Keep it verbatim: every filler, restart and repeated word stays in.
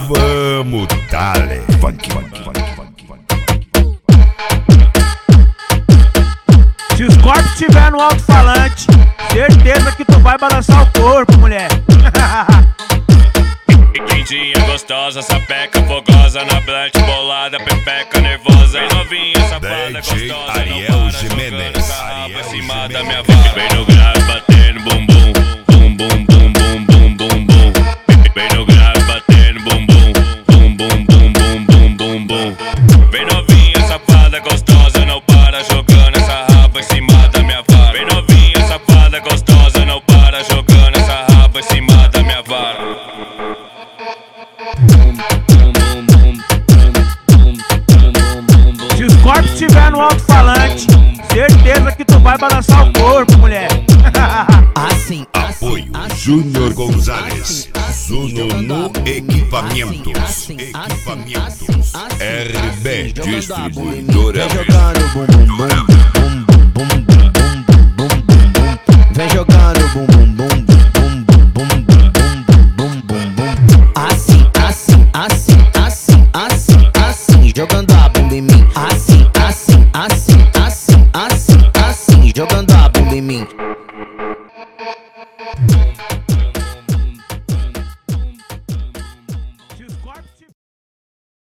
Vamos, dale. Funk, funk, funk, funk, funk. Se os corpos estiver no alto-falante, certeza que tu vai balançar o corpo, mulher. Quentinha gostosa, sapeca fogosa, na blunt bolada, pepeca nervosa. Bem novinha, safada, gostosa, Ariel Jimenez, Ariel em cima da minha vara. Bem no grave, batendo bum bum, bum bum bum bum bum bum bum. Bem no grave, batendo bum bum, bum bum bum bum bum bum bum. Bem novinha, safada, gostosa, não para jogando essa raba em cima da minha vara. Bem novinha, safada, gostosa, não para jogando essa raba em cima da minha vara. Se os corpos estiver no alto-falante, certeza que tu vai balançar o corpo, mulher. Assim, Apoio Júnior Gonzalez, Zuno no Equipamentos. Equipamentos R B Distribuidora. jogando bum bum bum bum